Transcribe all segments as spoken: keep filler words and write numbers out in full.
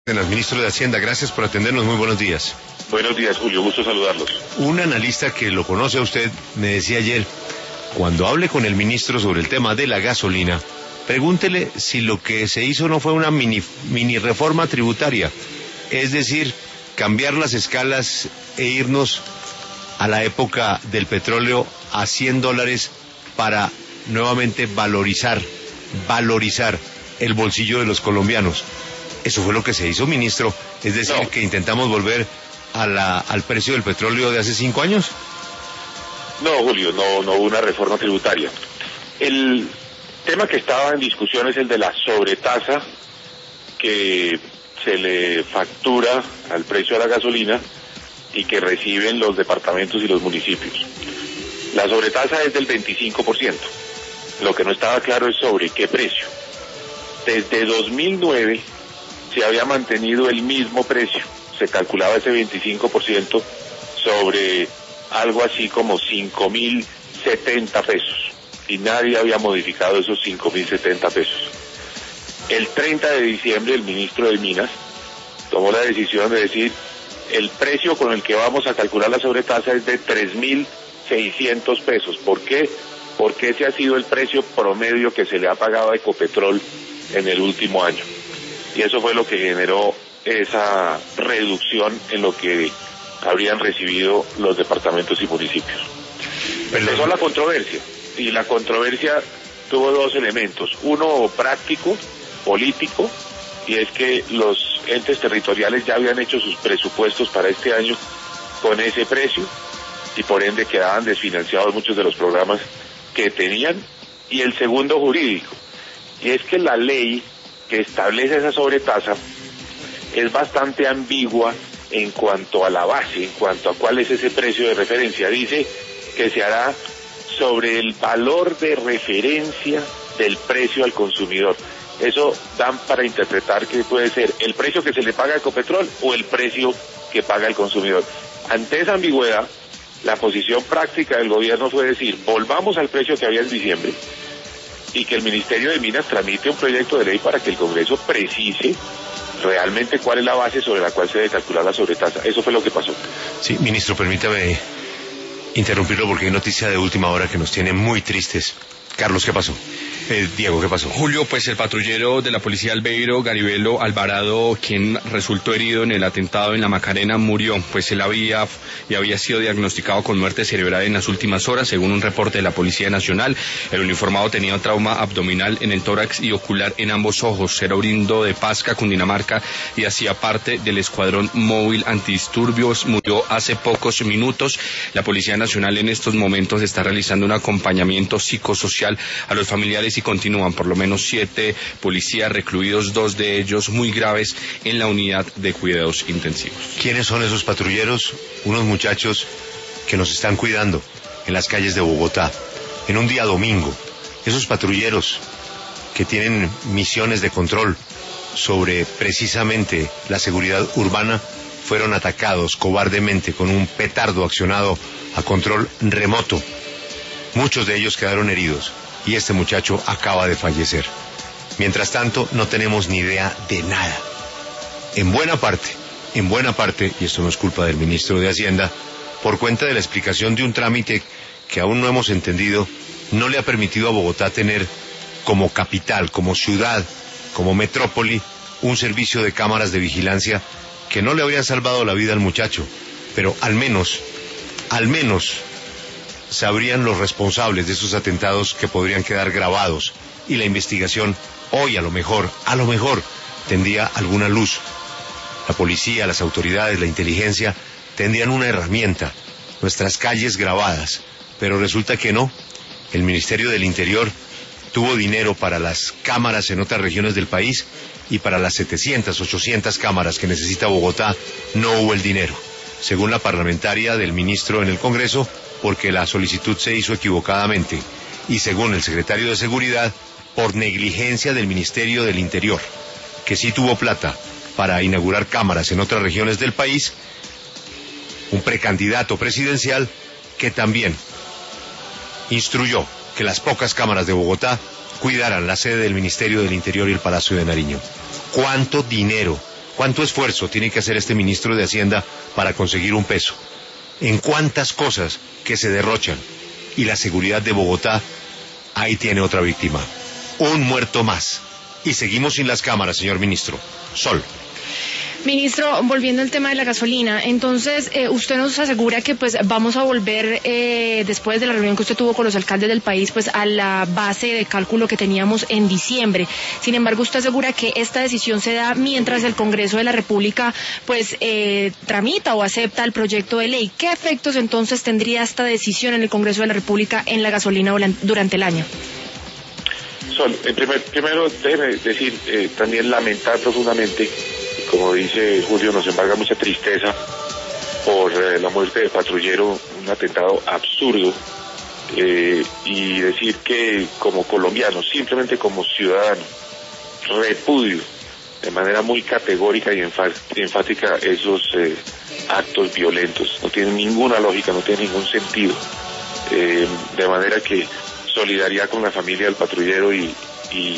Buenas, ministro de Hacienda, gracias por atendernos, muy buenos días. Buenos días, Julio, gusto saludarlos. Un analista que lo conoce a usted me decía ayer, cuando hable con el ministro sobre el tema de la gasolina, pregúntele si lo que se hizo no fue una mini, mini reforma tributaria, es decir, cambiar las escalas e irnos a la época del petróleo a cien dólares para nuevamente valorizar, valorizar el bolsillo de los colombianos. Eso fue lo que se hizo, ministro, es decir, no. que intentamos volver a la, al precio del petróleo de hace cinco años. No, Julio, no, no hubo una reforma tributaria. El tema que estaba en discusión es el de la sobretasa que se le factura al precio de la gasolina y que reciben los departamentos y los municipios. La sobretasa es del veinticinco por ciento. Lo que no estaba claro es sobre qué precio. Desde dos mil nueve se había mantenido el mismo precio, se calculaba ese veinticinco por ciento sobre algo así como cinco mil setenta pesos, y nadie había modificado esos cinco mil setenta pesos. El treinta de diciembre el ministro de Minas tomó la decisión de decir, el precio con el que vamos a calcular la sobretasa es de tres mil seiscientos pesos. ¿Por qué? Porque ese ha sido el precio promedio que se le ha pagado a Ecopetrol en el último año. Y eso fue lo que generó esa reducción en lo que habrían recibido los departamentos y municipios. Empezó la controversia, y la controversia tuvo dos elementos. Uno práctico, político, y es que los entes territoriales ya habían hecho sus presupuestos para este año con ese precio, y por ende quedaban desfinanciados muchos de los programas que tenían. Y el segundo jurídico, y es que la ley que establece esa sobretasa es bastante ambigua en cuanto a la base, en cuanto a cuál es ese precio de referencia. Dice que se hará sobre el valor de referencia del precio al consumidor. Eso dan para interpretar que puede ser el precio que se le paga a Ecopetrol o el precio que paga el consumidor. Ante esa ambigüedad, la posición práctica del gobierno fue decir, volvamos al precio que había en diciembre, y que el Ministerio de Minas tramite un proyecto de ley para que el Congreso precise realmente cuál es la base sobre la cual se debe calcular la sobretasa. Eso fue lo que pasó. Sí, ministro, permítame interrumpirlo porque hay noticia de última hora que nos tiene muy tristes. Carlos, ¿qué pasó? Eh, Diego, ¿qué pasó? Julio, pues el patrullero de la policía Albeiro, Garibelo Alvarado, quien resultó herido en el atentado en la Macarena, murió, pues él había y había sido diagnosticado con muerte cerebral en las últimas horas, según un reporte de la Policía Nacional. El uniformado tenía un trauma abdominal en el tórax y ocular en ambos ojos. Era oriundo de Pasca, Cundinamarca, y hacía parte del escuadrón móvil antidisturbios. Murió hace pocos minutos. La Policía Nacional en estos momentos está realizando un acompañamiento psicosocial a los familiares y continúan por lo menos siete policías recluidos, dos de ellos muy graves en la unidad de cuidados intensivos. ¿Quiénes son esos patrulleros? Unos muchachos que nos están cuidando en las calles de Bogotá, en un día domingo. Esos patrulleros que tienen misiones de control sobre precisamente la seguridad urbana fueron atacados cobardemente con un petardo accionado a control remoto. Muchos de ellos quedaron heridos y este muchacho acaba de fallecer. Mientras tanto, no tenemos ni idea de nada. En buena parte, en buena parte, y esto no es culpa del ministro de Hacienda, por cuenta de la explicación de un trámite que aún no hemos entendido, no le ha permitido a Bogotá tener como capital, como ciudad, como metrópoli, un servicio de cámaras de vigilancia que no le habrían salvado la vida al muchacho, pero al menos, al menos, sabrían los responsables de esos atentados que podrían quedar grabados, y la investigación hoy a lo mejor, a lo mejor tendría alguna luz. La policía, las autoridades, la inteligencia tendrían una herramienta, nuestras calles grabadas, pero resulta que no. El Ministerio del Interior tuvo dinero para las cámaras en otras regiones del país y para las setecientas, ochocientas cámaras que necesita Bogotá no hubo el dinero, según la parlamentaria del ministro en el Congreso, porque la solicitud se hizo equivocadamente, y según el secretario de Seguridad, por negligencia del Ministerio del Interior, que sí tuvo plata para inaugurar cámaras en otras regiones del país, un precandidato presidencial que también instruyó que las pocas cámaras de Bogotá cuidaran la sede del Ministerio del Interior y el Palacio de Nariño. ¿Cuánto dinero ¿Cuánto esfuerzo tiene que hacer este ministro de Hacienda para conseguir un peso? ¿En cuántas cosas que se derrochan? Y la seguridad de Bogotá, ahí tiene otra víctima. Un muerto más. Y seguimos sin las cámaras, señor ministro. Sol. Ministro, volviendo al tema de la gasolina, entonces eh, usted nos asegura que pues vamos a volver eh, después de la reunión que usted tuvo con los alcaldes del país pues a la base de cálculo que teníamos en diciembre. Sin embargo, usted asegura que esta decisión se da mientras el Congreso de la República pues eh, tramita o acepta el proyecto de ley. ¿Qué efectos entonces tendría esta decisión en el Congreso de la República en la gasolina durante el año? Sol, en primer, primero déjeme decir, eh, también lamentar profundamente, como dice Julio, nos embarga mucha tristeza por eh, la muerte de patrullero, un atentado absurdo, eh, y decir que como colombiano, simplemente como ciudadano, repudio de manera muy categórica y enfática esos eh, actos violentos. No tienen ninguna lógica, no tienen ningún sentido, eh, de manera que solidaridad con la familia del patrullero y, y,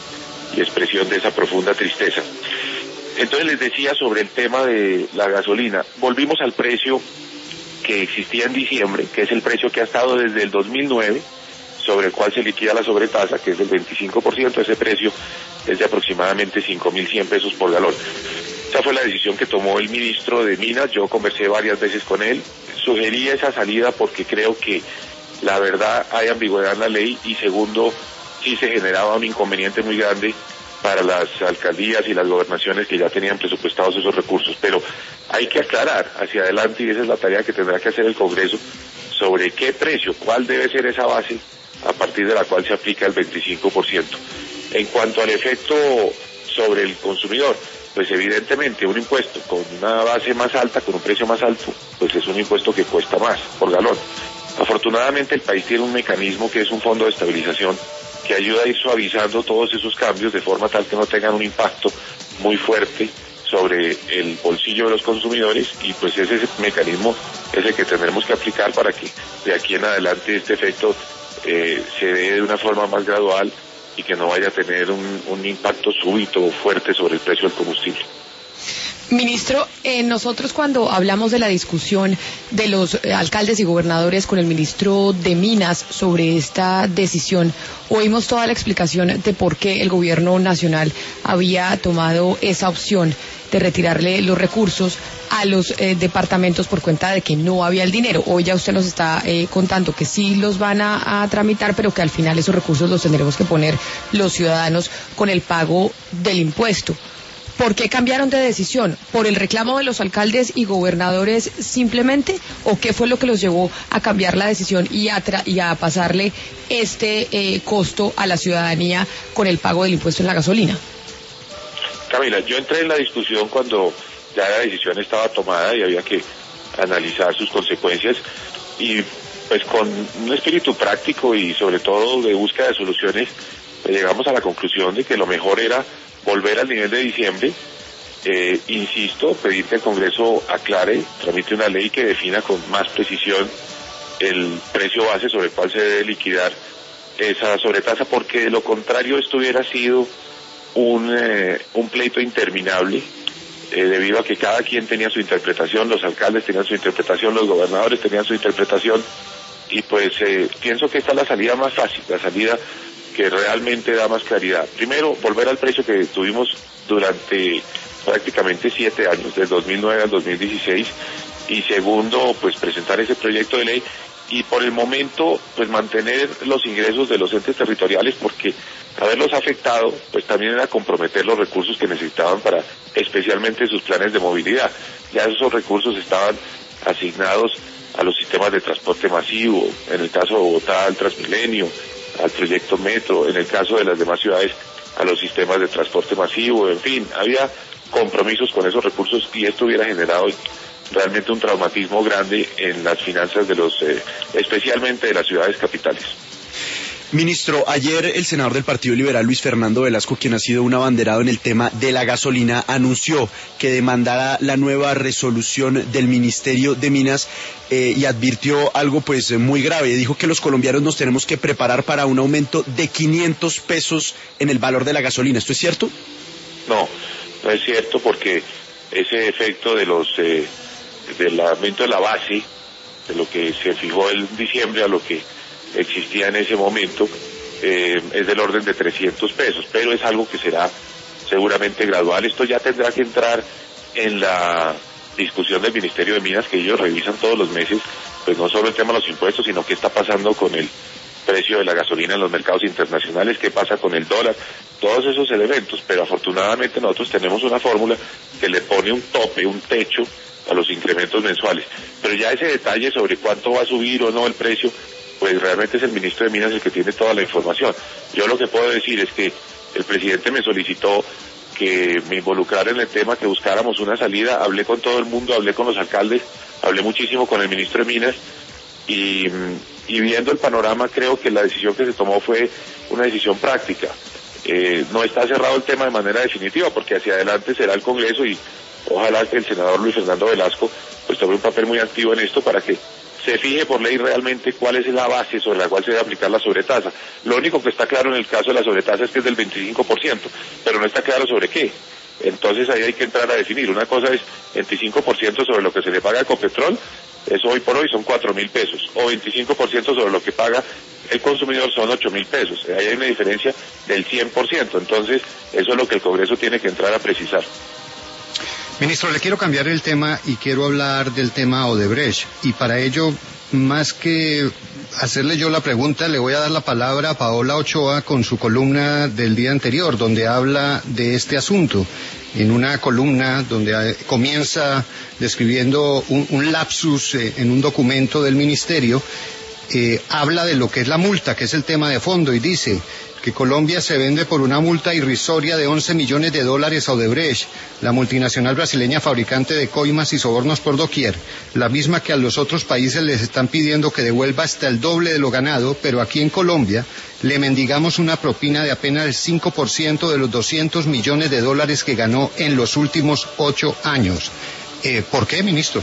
y expresión de esa profunda tristeza. Entonces les decía sobre el tema de la gasolina, volvimos al precio que existía en diciembre, que es el precio que ha estado desde el dos mil nueve, sobre el cual se liquida la sobretasa, que es del veinticinco por ciento, ese precio es de aproximadamente cinco mil cien pesos por galón. Esa fue la decisión que tomó el ministro de Minas, yo conversé varias veces con él, sugerí esa salida porque creo que la verdad hay ambigüedad en la ley y segundo, sí se generaba un inconveniente muy grande para las alcaldías y las gobernaciones que ya tenían presupuestados esos recursos, pero hay que aclarar hacia adelante y esa es la tarea que tendrá que hacer el Congreso sobre qué precio, cuál debe ser esa base a partir de la cual se aplica el veinticinco por ciento. En cuanto al efecto sobre el consumidor, pues evidentemente un impuesto con una base más alta, con un precio más alto, pues es un impuesto que cuesta más por galón. Afortunadamente el país tiene un mecanismo que es un fondo de estabilización que ayuda a ir suavizando todos esos cambios de forma tal que no tengan un impacto muy fuerte sobre el bolsillo de los consumidores y pues ese mecanismo es el que tendremos que aplicar para que de aquí en adelante este efecto eh, se dé de una forma más gradual y que no vaya a tener un, un impacto súbito o fuerte sobre el precio del combustible. Ministro, eh, nosotros cuando hablamos de la discusión de los eh, alcaldes y gobernadores con el ministro de Minas sobre esta decisión, oímos toda la explicación de por qué el gobierno nacional había tomado esa opción de retirarle los recursos a los eh, departamentos por cuenta de que no había el dinero. Hoy ya usted nos está eh, contando que sí los van a, a tramitar, pero que al final esos recursos los tendremos que poner los ciudadanos con el pago del impuesto. ¿Por qué cambiaron de decisión? ¿Por el reclamo de los alcaldes y gobernadores simplemente? ¿O qué fue lo que los llevó a cambiar la decisión y a, tra y a pasarle este eh, costo a la ciudadanía con el pago del impuesto en la gasolina? Camila, yo entré en la discusión cuando ya la decisión estaba tomada y había que analizar sus consecuencias y pues con un espíritu práctico y sobre todo de búsqueda de soluciones pues, llegamos a la conclusión de que lo mejor era volver al nivel de diciembre, eh, insisto, pedir que el Congreso aclare, tramite una ley que defina con más precisión el precio base sobre el cual se debe liquidar esa sobretasa, porque de lo contrario esto hubiera sido un, eh, un pleito interminable, eh, debido a que cada quien tenía su interpretación, los alcaldes tenían su interpretación, los gobernadores tenían su interpretación, y pues eh, pienso que esta es la salida más fácil, la salida que realmente da más claridad. Primero, volver al precio que tuvimos durante prácticamente siete años, del dos mil nueve al dos mil dieciséis, y segundo, pues presentar ese proyecto de ley y por el momento, pues mantener los ingresos de los entes territoriales, porque haberlos afectado, pues también era comprometer los recursos que necesitaban para, especialmente sus planes de movilidad. Ya esos recursos estaban asignados a los sistemas de transporte masivo, en el caso de Bogotá al Transmilenio, al proyecto Metro, en el caso de las demás ciudades a los sistemas de transporte masivo, en fin, había compromisos con esos recursos y esto hubiera generado realmente un traumatismo grande en las finanzas de los, eh, especialmente de las ciudades capitales. Ministro, ayer el senador del Partido Liberal, Luis Fernando Velasco, quien ha sido un abanderado en el tema de la gasolina, anunció que demandará la nueva resolución del Ministerio de Minas eh, y advirtió algo pues muy grave. Dijo que los colombianos nos tenemos que preparar para un aumento de quinientos pesos en el valor de la gasolina. ¿Esto es cierto? No, No es cierto, porque ese efecto de los eh, del aumento de la base, de lo que se fijó en diciembre a lo que existía en ese momento, eh, es del orden de trescientos pesos, pero es algo que será seguramente gradual. Esto ya tendrá que entrar en la discusión del Ministerio de Minas, que ellos revisan todos los meses, pues no solo el tema de los impuestos, sino qué está pasando con el precio de la gasolina en los mercados internacionales, qué pasa con el dólar, todos esos elementos. Pero afortunadamente nosotros tenemos una fórmula que le pone un tope, un techo a los incrementos mensuales. Pero ya ese detalle sobre cuánto va a subir o no el precio, pues realmente es el ministro de Minas el que tiene toda la información. Yo lo que puedo decir es que el presidente me solicitó que me involucrara en el tema, que buscáramos una salida. Hablé con todo el mundo, hablé con los alcaldes, hablé muchísimo con el ministro de Minas y, y viendo el panorama creo que la decisión que se tomó fue una decisión práctica. Eh, no está cerrado el tema de manera definitiva, porque hacia adelante será el Congreso y ojalá que el senador Luis Fernando Velasco pues tome un papel muy activo en esto para que se fije por ley realmente cuál es la base sobre la cual se debe aplicar la sobretasa. Lo único que está claro en el caso de la sobretasa es que es del veinticinco por ciento, pero no está claro sobre qué. Entonces ahí hay que entrar a definir. Una cosa es veinticinco por ciento sobre lo que se le paga a Ecopetrol, eso hoy por hoy son cuatro mil pesos, o veinticinco por ciento sobre lo que paga el consumidor, son ocho mil pesos. Ahí hay una diferencia del cien por ciento. Entonces eso es lo que el Congreso tiene que entrar a precisar. Ministro, le quiero cambiar el tema y quiero hablar del tema Odebrecht. Y para ello, más que hacerle yo la pregunta, le voy a dar la palabra a Paola Ochoa con su columna del día anterior, donde habla de este asunto. En una columna donde comienza describiendo un, un lapsus eh, en un documento del ministerio, eh, habla de lo que es la multa, que es el tema de fondo, y dice que Colombia se vende por una multa irrisoria de once millones de dólares a Odebrecht, la multinacional brasileña fabricante de coimas y sobornos por doquier, la misma que a los otros países les están pidiendo que devuelva hasta el doble de lo ganado, pero aquí en Colombia le mendigamos una propina de apenas el cinco por ciento de los doscientos millones de dólares que ganó en los últimos ocho años. Eh, ¿Por qué, ministro?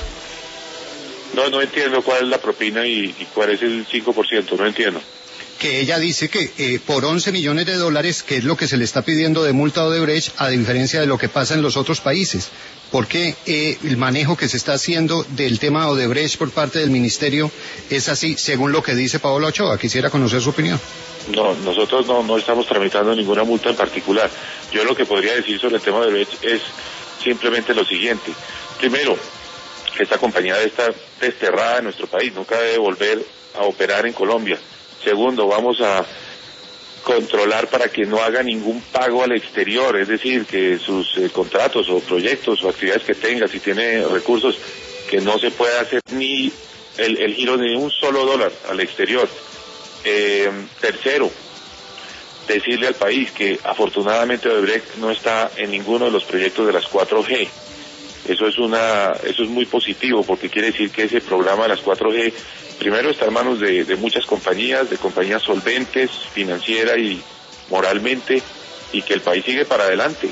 No, no entiendo cuál es la propina y, y cuál es el cinco por ciento, no entiendo. Que ella dice que eh, por once millones de dólares, que es lo que se le está pidiendo de multa a Odebrecht, a diferencia de lo que pasa en los otros países. ¿Por qué eh, el manejo que se está haciendo del tema Odebrecht por parte del ministerio es así, según lo que dice Paola Ochoa? Quisiera conocer su opinión. No, nosotros no, no estamos tramitando ninguna multa en particular. Yo lo que podría decir sobre el tema de Odebrecht es simplemente lo siguiente. Primero, que esta compañía debe estar desterrada de nuestro país, nunca debe volver a operar en Colombia. Segundo, vamos a controlar para que no haga ningún pago al exterior, es decir, que sus eh, contratos o proyectos o actividades que tenga, si tiene recursos, que no se pueda hacer ni el, el giro de un solo dólar al exterior. Eh, tercero, decirle al país que afortunadamente Odebrecht no está en ninguno de los proyectos de las cuatro G. Eso es una, eso es muy positivo, porque quiere decir que ese programa de las cuatro G primero está en manos de, de muchas compañías, de compañías solventes, financiera y moralmente, y que el país sigue para adelante,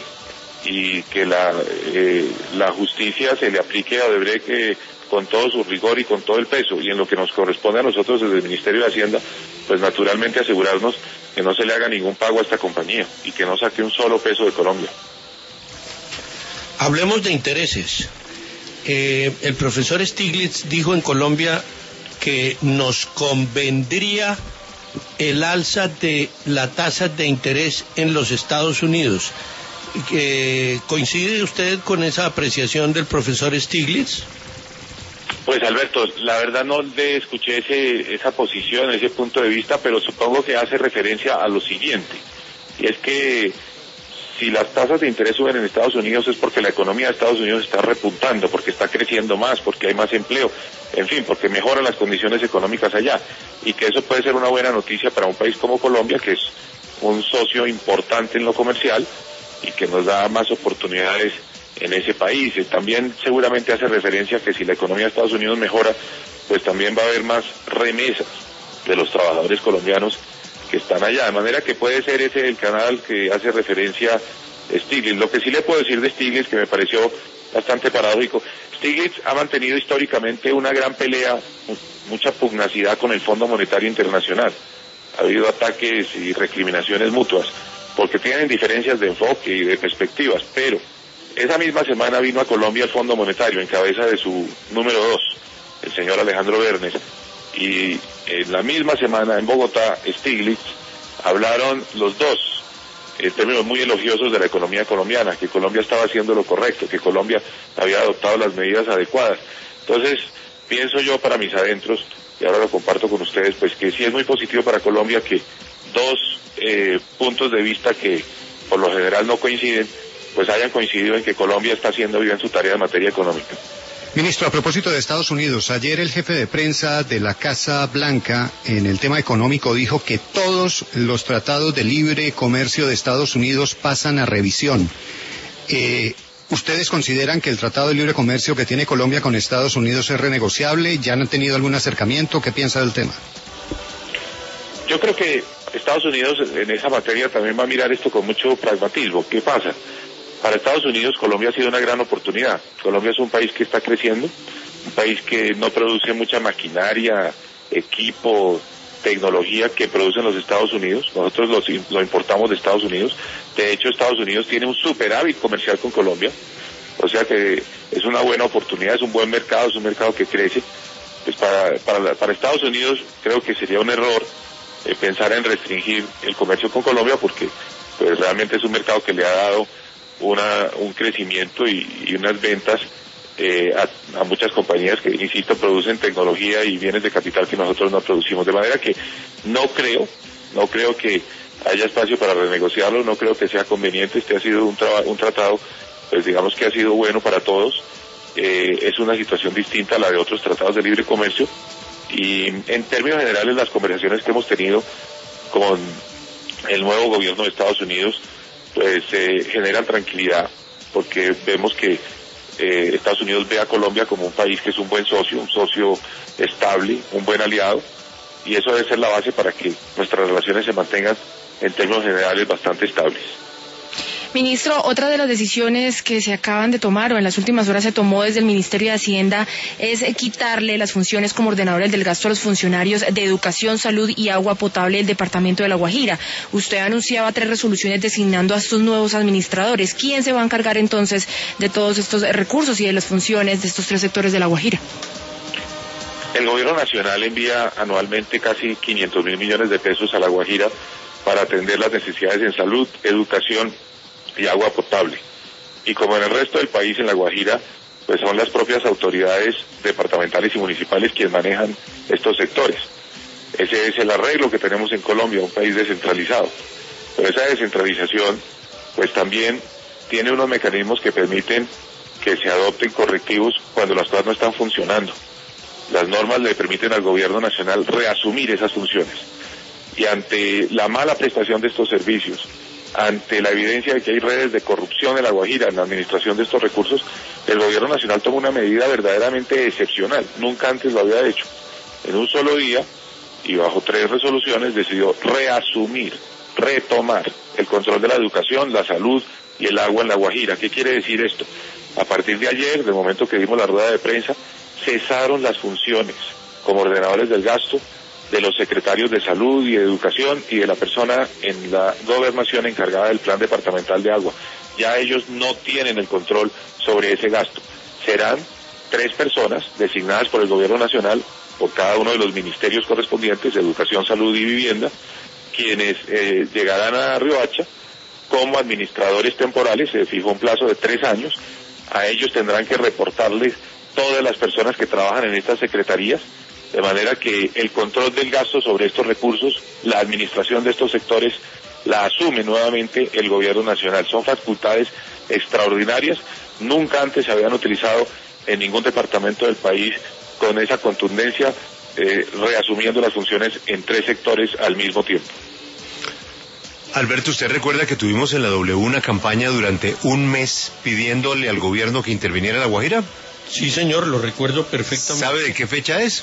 y que la, eh, la justicia se le aplique a Odebrecht eh, con todo su rigor y con todo el peso, y en lo que nos corresponde a nosotros desde el Ministerio de Hacienda, pues naturalmente asegurarnos que no se le haga ningún pago a esta compañía, y que no saque un solo peso de Colombia. Hablemos de intereses. Eh, el profesor Stiglitz dijo en Colombia que nos convendría el alza de la tasa de interés en los Estados Unidos. Eh, ¿Coincide usted con esa apreciación del profesor Stiglitz? Pues Alberto, la verdad no le escuché ese, esa posición, ese punto de vista, pero supongo que hace referencia a lo siguiente, y es que si las tasas de interés suben en Estados Unidos es porque la economía de Estados Unidos está repuntando, porque está creciendo más, porque hay más empleo, en fin, porque mejoran las condiciones económicas allá, y que eso puede ser una buena noticia para un país como Colombia, que es un socio importante en lo comercial y que nos da más oportunidades en ese país. Y también seguramente hace referencia a que si la economía de Estados Unidos mejora, pues también va a haber más remesas de los trabajadores colombianos que están allá, de manera que puede ser ese el canal que hace referencia Stiglitz. Lo que sí le puedo decir de Stiglitz, que me pareció bastante paradójico, Stiglitz ha mantenido históricamente una gran pelea, mucha pugnacidad con el Fondo Monetario Internacional. Ha habido ataques y recriminaciones mutuas, porque tienen diferencias de enfoque y de perspectivas, pero Esa misma semana vino a Colombia el Fondo Monetario en cabeza de su número dos, el señor Alejandro Bernes, y en la misma semana en Bogotá, Stiglitz, hablaron los dos en términos muy elogiosos de la economía colombiana, que Colombia estaba haciendo lo correcto, que Colombia había adoptado las medidas adecuadas. Entonces, pienso yo para mis adentros, y ahora lo comparto con ustedes, pues que sí es muy positivo para Colombia que dos eh, puntos de vista que por lo general no coinciden, pues hayan coincidido en que Colombia está haciendo bien su tarea en materia económica. Ministro, a propósito de Estados Unidos, ayer el jefe de prensa de la Casa Blanca en el tema económico dijo que todos los tratados de libre comercio de Estados Unidos pasan a revisión. Eh, ¿Ustedes consideran que el tratado de libre comercio que tiene Colombia con Estados Unidos es renegociable? ¿Ya han tenido algún acercamiento? ¿Qué piensa del tema? Yo creo que Estados Unidos en esa materia también va a mirar esto con mucho pragmatismo. ¿Qué pasa? Para Estados Unidos, Colombia ha sido una gran oportunidad. Colombia es un país que está creciendo, un país que no produce mucha maquinaria, equipo, tecnología que producen los Estados Unidos. Nosotros lo, lo importamos de Estados Unidos. De hecho, Estados Unidos tiene un superávit comercial con Colombia. O sea que es una buena oportunidad, es un buen mercado, es un mercado que crece. Pues para, para, para Estados Unidos creo que sería un error eh, pensar en restringir el comercio con Colombia porque pues realmente es un mercado que le ha dado Una, un crecimiento y, y unas ventas eh, a, a muchas compañías que, insisto, producen tecnología y bienes de capital que nosotros no producimos. De manera que no creo, no creo que haya espacio para renegociarlo, no creo que sea conveniente. Este ha sido un, traba, un tratado, pues digamos que ha sido bueno para todos. Eh, es una situación distinta a la de otros tratados de libre comercio. Y en términos generales, las conversaciones que hemos tenido con el nuevo gobierno de Estados Unidos pues eh, generan tranquilidad porque vemos que eh, Estados Unidos ve a Colombia como un país que es un buen socio, un socio estable, un buen aliado, y eso debe ser la base para que nuestras relaciones se mantengan en términos generales bastante estables. Ministro, otra de las decisiones que se acaban de tomar o en las últimas horas se tomó desde el Ministerio de Hacienda es quitarle las funciones como ordenadores del gasto a los funcionarios de educación, salud y agua potable del departamento de La Guajira. Usted anunciaba tres resoluciones designando a estos nuevos administradores. ¿Quién se va a encargar entonces de todos estos recursos y de las funciones de estos tres sectores de La Guajira? El gobierno nacional envía anualmente casi quinientos mil millones de pesos a La Guajira para atender las necesidades en salud, educación y agua potable. Y como en el resto del país, en La Guajira, pues son las propias autoridades departamentales y municipales quienes manejan estos sectores. Ese es el arreglo que tenemos en Colombia, un país descentralizado. Pero esa descentralización, pues también tiene unos mecanismos que permiten que se adopten correctivos cuando las cosas no están funcionando. Las normas le permiten al gobierno nacional reasumir esas funciones. Y ante la mala prestación de estos servicios, ante la evidencia de que hay redes de corrupción en La Guajira en la administración de estos recursos, el gobierno nacional toma una medida verdaderamente excepcional, nunca antes lo había hecho. En un solo día y bajo tres resoluciones decidió reasumir, retomar el control de la educación, la salud y el agua en La Guajira. ¿Qué quiere decir esto? A partir de ayer, del momento que dimos la rueda de prensa, cesaron las funciones como ordenadores del gasto de los secretarios de salud y de educación y de la persona en la gobernación encargada del plan departamental de agua. Ya ellos no tienen el control sobre ese gasto. Serán tres personas designadas por el gobierno nacional, por cada uno de los ministerios correspondientes, educación, salud y vivienda, quienes eh, llegarán a Riohacha como administradores temporales. Se fijó un plazo de tres años. A ellos tendrán que reportarles todas las personas que trabajan en estas secretarías, de manera que el control del gasto sobre estos recursos, la administración de estos sectores, la asume nuevamente el gobierno nacional. Son facultades extraordinarias, nunca antes se habían utilizado en ningún departamento del país con esa contundencia, eh, reasumiendo las funciones en tres sectores al mismo tiempo. Alberto, ¿usted recuerda que tuvimos en la W una campaña durante un mes pidiéndole al gobierno que interviniera en La Guajira? Sí, señor, lo recuerdo perfectamente. ¿Sabe de qué fecha es?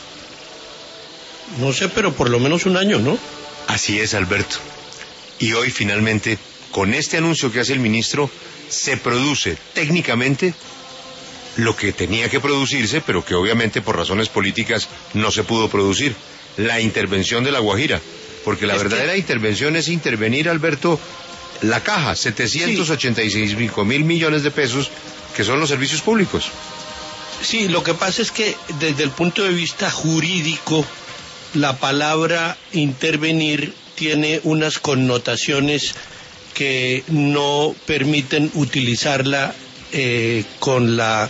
No sé, pero por lo menos un año, ¿no? Así es, Alberto. Y hoy finalmente, con este anuncio que hace el ministro, se produce técnicamente lo que tenía que producirse, pero que obviamente por razones políticas no se pudo producir, la intervención de La Guajira. Porque la es verdadera que... intervención es intervenir, Alberto, la caja, setecientos ochenta y cinco mil millones de pesos, que son los servicios públicos. Sí, lo que pasa es que desde el punto de vista jurídico, la palabra intervenir tiene unas connotaciones que no permiten utilizarla eh, con la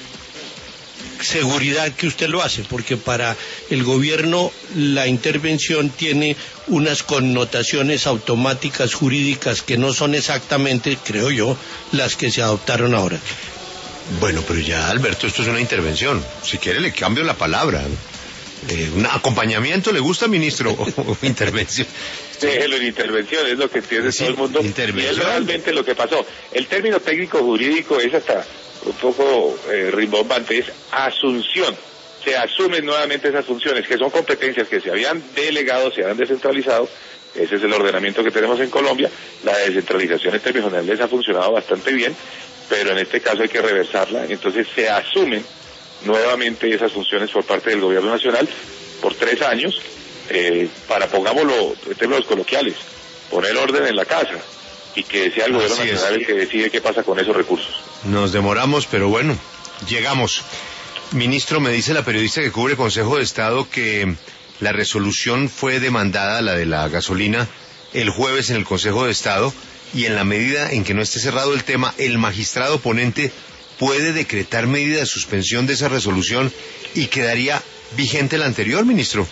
seguridad que usted lo hace, porque para el gobierno la intervención tiene unas connotaciones automáticas jurídicas que no son exactamente, creo yo, las que se adoptaron ahora. Bueno, pero ya, Alberto, esto es una intervención. Si quiere le cambio la palabra. Eh, ¿Un acompañamiento le gusta, ministro? ¿O intervención? Déjelo en intervención, es lo que entiende sí, todo el mundo. Y es realmente lo que pasó. El término técnico jurídico es hasta un poco eh, rimbombante, es asunción. Se asumen nuevamente esas funciones, que son competencias que se habían delegado, se habían descentralizado. Ese es el ordenamiento que tenemos en Colombia. La descentralización en términos generales ha funcionado bastante bien, pero en este caso hay que reversarla. Entonces se asumen nuevamente esas funciones por parte del gobierno nacional por tres años, eh, para, pongámoslo en términos coloquiales, poner orden en la casa y que sea el gobierno Así nacional es. el que decide qué pasa con esos recursos. Nos demoramos, pero bueno, llegamos. Ministro, me dice la periodista que cubre Consejo de Estado que la resolución fue demandada, la de la gasolina, el jueves en el Consejo de Estado, y en la medida en que no esté cerrado el tema, el magistrado ponente puede decretar medida de suspensión de esa resolución y quedaría vigente la anterior, ministro.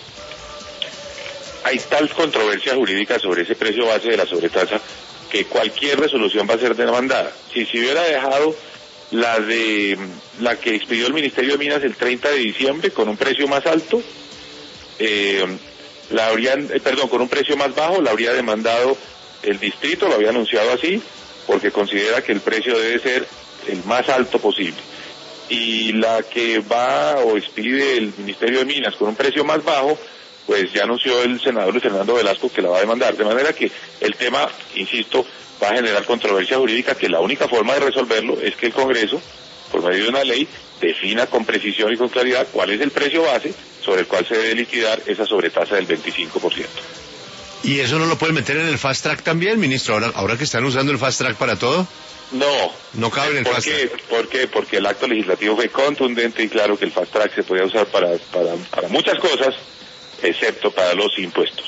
Hay tal controversia jurídica sobre ese precio base de la sobretasa que cualquier resolución va a ser demandada. Si se hubiera dejado la de la que expidió el Ministerio de Minas el treinta de diciembre con un precio más alto, eh, la habrían, eh, perdón, con un precio más bajo, la habría demandado el distrito, lo había anunciado así, porque considera que el precio debe ser el más alto posible. Y la que va o expide el Ministerio de Minas con un precio más bajo, pues ya anunció el senador Luis Fernando Velasco que la va a demandar. De manera que el tema, insisto, va a generar controversia jurídica, que la única forma de resolverlo es que el Congreso, por medio de una ley, defina con precisión y con claridad cuál es el precio base sobre el cual se debe liquidar esa sobretasa del veinticinco por ciento. ¿Y eso no lo pueden meter en el fast track también, ministro? Ahora, ahora que están usando el fast track para todo. No. No cabe en el ¿Por fast qué? track. ¿Por qué? Porque el acto legislativo fue contundente y claro que el fast track se podía usar para, para, para muchas cosas, excepto para los impuestos.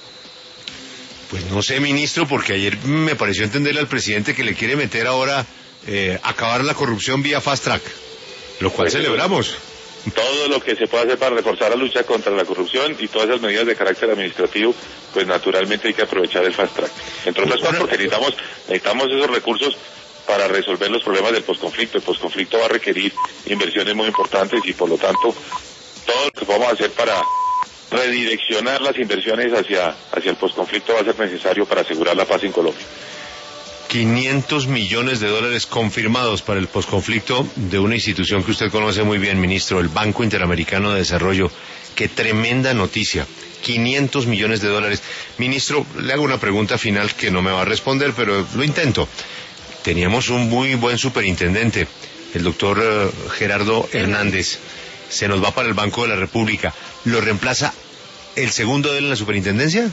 Pues no sé, ministro, porque ayer me pareció entenderle al presidente que le quiere meter ahora eh, acabar la corrupción vía fast track, lo cual pues celebramos. Todo lo que se pueda hacer para reforzar la lucha contra la corrupción y todas esas medidas de carácter administrativo, pues naturalmente hay que aprovechar el fast track. Entre otras cosas porque necesitamos, necesitamos esos recursos para resolver los problemas del posconflicto. El posconflicto va a requerir inversiones muy importantes y por lo tanto todo lo que podamos hacer para redireccionar las inversiones hacia, hacia el posconflicto va a ser necesario para asegurar la paz en Colombia. quinientos millones de dólares confirmados para el posconflicto de una institución que usted conoce muy bien, ministro, el Banco Interamericano de Desarrollo. Qué tremenda noticia. quinientos millones de dólares. Ministro, le hago una pregunta final que no me va a responder, pero lo intento. Teníamos un muy buen superintendente, el doctor uh, Gerardo Hernández. Se nos va para el Banco de la República. ¿Lo reemplaza el segundo de él en la superintendencia?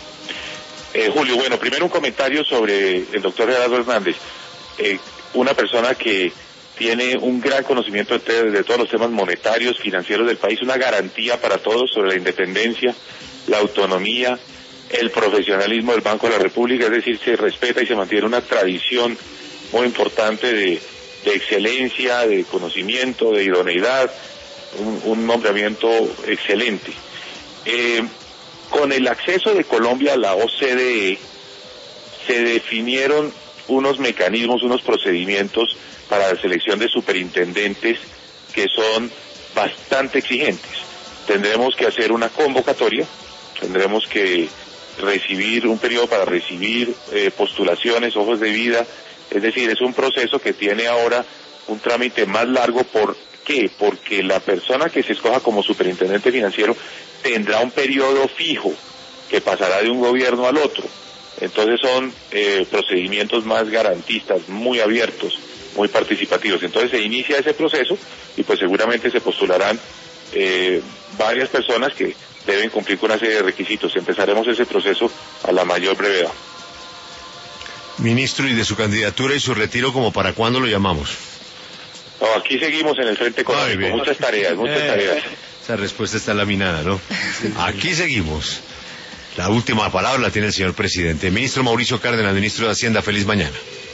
Eh, Julio, bueno, primero un comentario sobre el doctor Gerardo Hernández. Eh, una persona que tiene un gran conocimiento de, de todos los temas monetarios, financieros del país, una garantía para todos sobre la independencia, la autonomía, el profesionalismo del Banco de la República, es decir, se respeta y se mantiene una tradición muy importante de, de excelencia, de conocimiento, de idoneidad, un, un nombramiento excelente. Eh, Con el acceso de Colombia a la O C D E, se definieron unos mecanismos, unos procedimientos para la selección de superintendentes que son bastante exigentes. Tendremos que hacer una convocatoria, tendremos que recibir un periodo para recibir eh, postulaciones, hojas de vida, es decir, es un proceso que tiene ahora un trámite más largo. ¿Por qué? Porque la persona que se escoja como superintendente financiero tendrá un periodo fijo que pasará de un gobierno al otro. Entonces son eh, procedimientos más garantistas, muy abiertos, muy participativos. Entonces se inicia ese proceso y pues seguramente se postularán eh, varias personas que deben cumplir con una serie de requisitos. Empezaremos ese proceso a la mayor brevedad. Ministro, ¿y de su candidatura y su retiro, como para cuándo lo llamamos? No, aquí seguimos en el frente económico, muchas tareas, muchas eh, tareas. Esa respuesta está laminada, ¿no? Aquí seguimos. La última palabra la tiene el señor presidente. Ministro Mauricio Cárdenas, ministro de Hacienda, feliz mañana.